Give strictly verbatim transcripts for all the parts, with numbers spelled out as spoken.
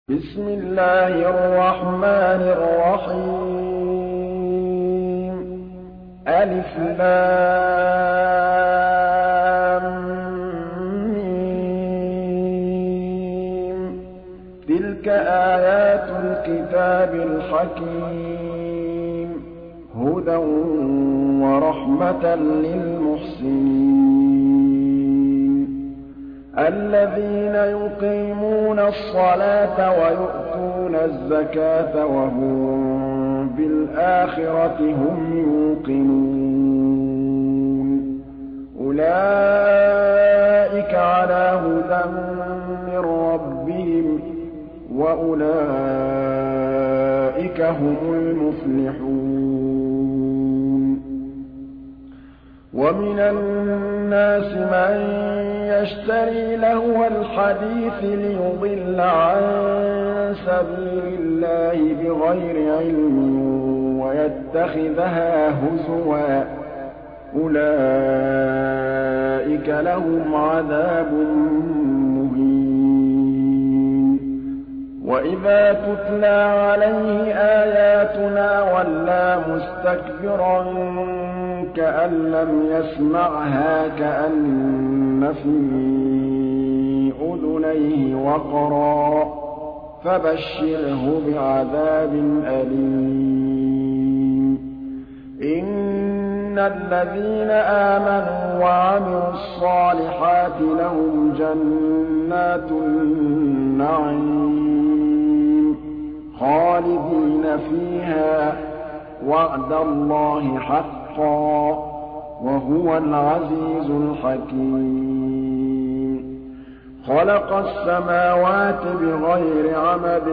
بسم الله الرحمن الرحيم ألف لام ميم تلك آيات الكتاب الحكيم هدى ورحمة للمحسنين الذين يقيمون الصلاة ويؤتون الزكاة وهم بالآخرة هم يوقنون أولئك على هدى من ربهم وأولئك هم المفلحون ومن الناس من يشتري لهو الحديث ليضل عن سبيل الله بغير علم ويتخذها هزوا أولئك لهم عذاب مهين وإذا تتلى عليه آياتنا ولى مستكبرا كأن لم يسمعها كأن في أذنيه وقرا فبشره بعذاب أليم إن الذين آمنوا وعملوا الصالحات لهم جنات النعيم خالدين فيها وعد الله حقا وهو العزيز الحكيم خلق السماوات بغير عمد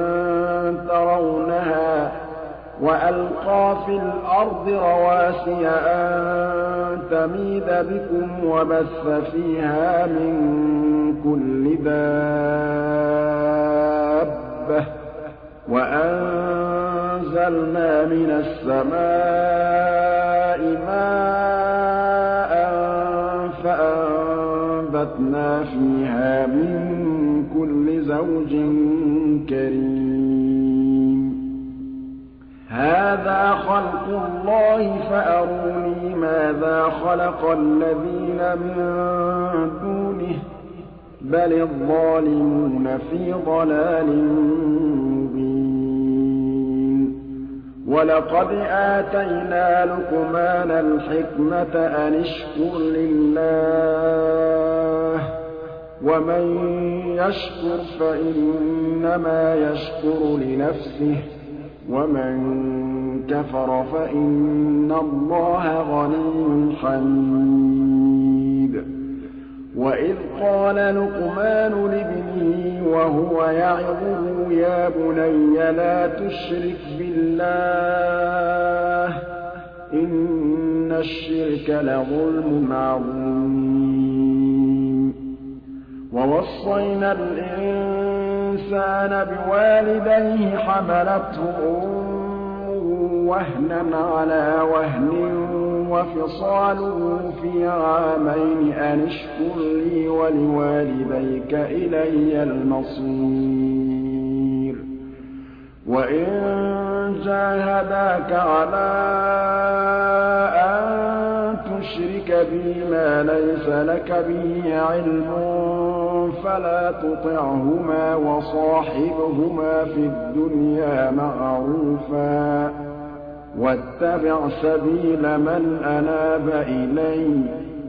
ترونها وألقى في الأرض رواسي أن تميد بكم وبث فيها من كل دابة وأنزلنا من السماء ماء فأنبتنا فيها من كل زوج كريم هذا خلق الله فأروني ماذا خلق الذين من دونه بل الظالمون في ضلال مبين ولقد آتينا لقمان الحكمة أن اشكر لله ومن يشكر فإنما يشكر لنفسه ومن كفر فإن الله غني حميد وإذ قال لقمان لابنه وهو يعظه يا بني لا تشرك بالله إن الشرك لظلم عظيم ووصينا الإنسان بوالديه حملته أمه وهنا على وهن وفصاله في عامين أن اشكر لي ولوالديك إلي المصير وإن جاهداك على أن تشرك بي ما ليس لك به علم فلا تطعهما وصاحبهما في الدنيا معروفا واتبع سبيل من أناب إلي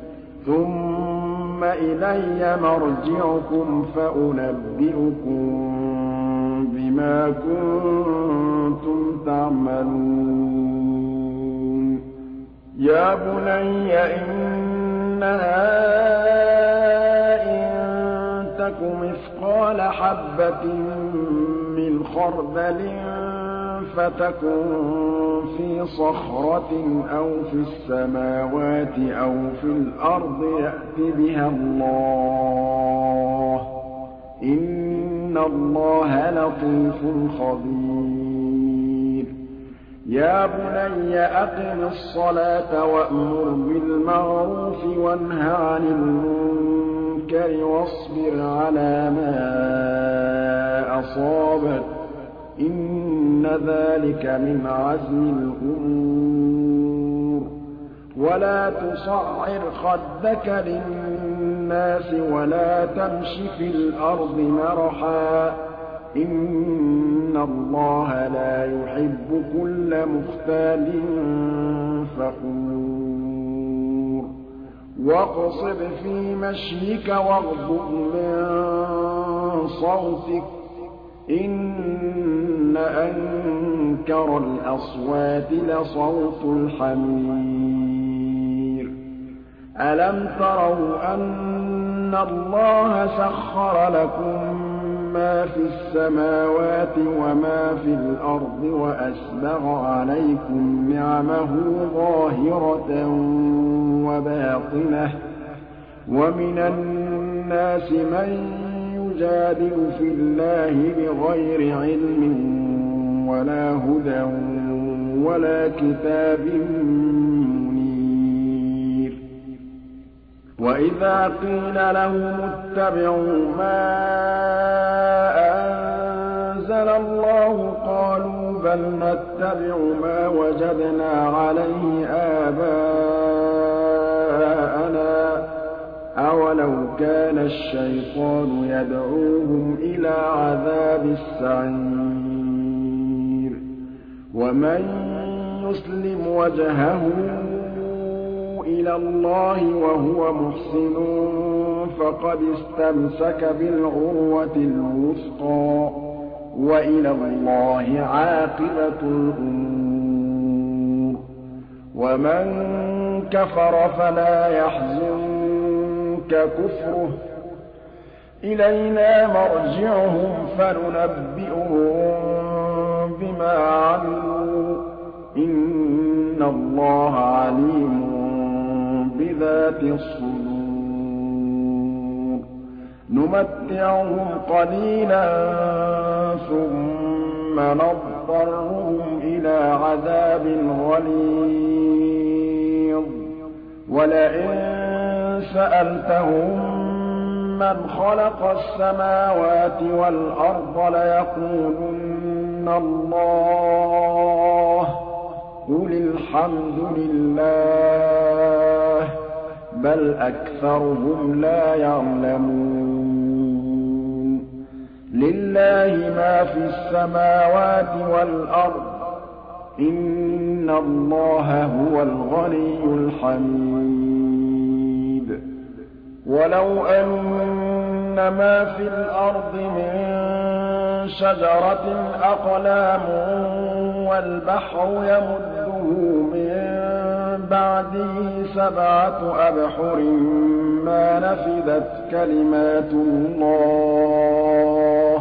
ثم إلي مرجعكم فأنبئكم بما كنتم تعملون يا بني إنها إن تك مثقال حبة من خردل فتكن في صخرة أو في السماوات أو في الأرض يأت بها الله إن الله لطيف خبير يا بني أقم الصلاة وأمر بالمعروف وانه عن المنكر المنكر واصبر على ما أصابك إن ذلك من عزم الأمور ولا تصعر خدك للناس ولا تمش في الأرض مرحا إن الله لا يحب كل مختال فخور واقصد في مشيك واغضض من صوتك إن أنكر الأصوات لصوت الحمير ألم تروا أن الله سخر لكم ما في السماوات وما في الأرض وأسبغ عليكم نعمه ظاهرة وباطنة ومن الناس من يجادل في الله بغير علم ولا هدى ولا كتاب منير وإذا قيل لهم اتبعوا ما أنزل الله قالوا بل نتبع ما وجدنا عليه آباءنا أولو كان الشيطان يدعوهم إلى عذاب السعير ومن يسلم وجهه إلى الله وهو محسن فقد استمسك بالعروة الوثقى وإلى الله عاقبة الأمور ومن كفر فلا يحزنك كفره إلينا مرجعهم فننبئهم بما عملوا إن الله عليم بذات الصدور نمتعهم قليلا ثم نضطرهم إلى عذاب غليظ ولئن سألتهم من خلق السماوات والأرض ليقولن الله قل الحمد لله بل أكثرهم لا يعلمون لله ما في السماوات والأرض إن الله هو الغني الحميد ولو أن ما في الأرض من شجرة أقلام والبحر يمده من بعده سبعة أبحر ما نفدت كلمات الله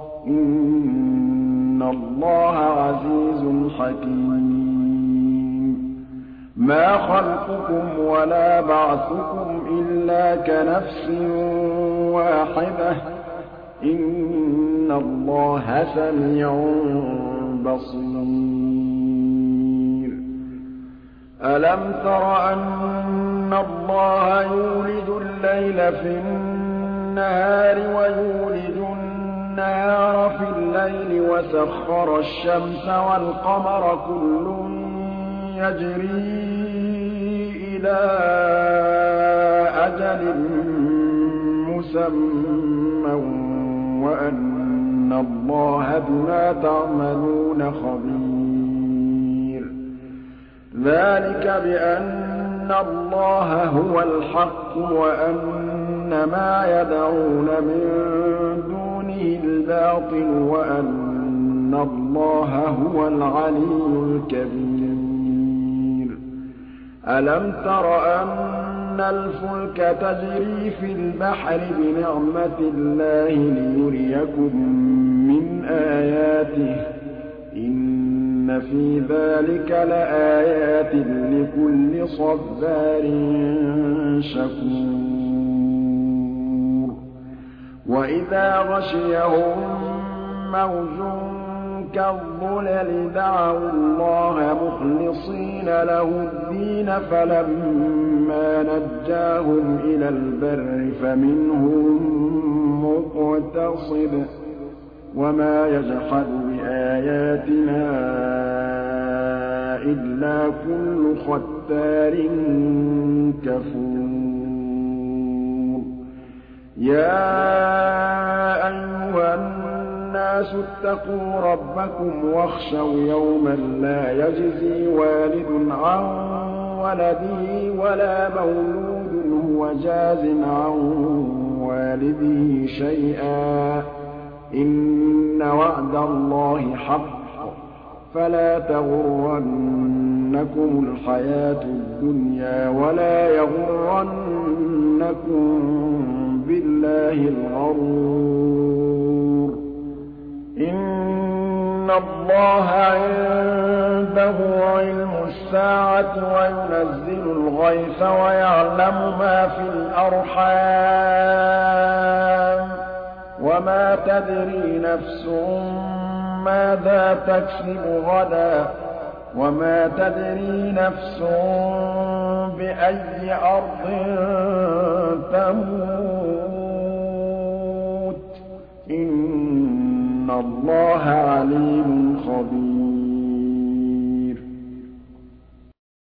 إن الله عزيز حكيم ما خلقكم ولا بعثكم إلا كنفس واحدة إن الله سميع بصير ألم تر أن الله يولج الليل في النهار ويولج النهار في الليل وسخر الشمس والقمر كل يجري إلى أجل مسمى وأن الله بما تعملون خبير ذلك بأن الله هو الحق وأن ما يدعون من دونه الباطل وأن الله هو العلي الكبير ألم تر أن الفلك تجري في البحر بنعمة الله ليريكم من آياته إن في ذلك لآيات لكل صبار شكور وإذا غشيهم موج كَالظُّلَلِ دَعَوُا اللَّهَ مُخْلِصِينَ لَهُ الدِّينَ فَلَمَّا نَجَّاهُمْ إِلَى الْبَرِّ فَمِنْهُم مُّقْتَصِدٌ ۚ وَمَا يَجْحَدُ بِآيَاتِنَا إِلَّا كُلُّ خَتَّارٍ كَفُورٍ يَا أَيُّهَا النَّاسُ اتَّقُوا رَبَّكُمْ وَاخْشَوْا يَوْمًا لَّا يَجْزِي وَالِدٌ عَن وَلَدِهِ وَلَا مَوْلُودٌ هُوَ جَازٍ عَن وَالِدِهِ شَيْئًا ۚ إِنَّ وَعْدَ اللَّهِ حَقٌّ ۖ فَلَا تَغُرَّنَّكُمُ الْحَيَاةُ الدُّنْيَا وَلَا يَغُرَّنَّكُم بِاللَّهِ الْغَرُورُ إِنَّ اللَّهَ عِندَهُ عِلْمُ السَّاعَةِ وَيُنَزِّلُ الْغَيْثَ وَيَعْلَمُ مَا فِي الْأَرْحَامِ ۖ وَمَا تَدْرِي نَفْسٌ مَّاذَا تَكْسِبُ غَدًا ۖ وَمَا تَدْرِي نَفْسٌ بِأَيِّ أَرْضٍ تَمُوتُ ۚ إِنَّ اللَّهَ عَلِيمٌ خَبِيرٌ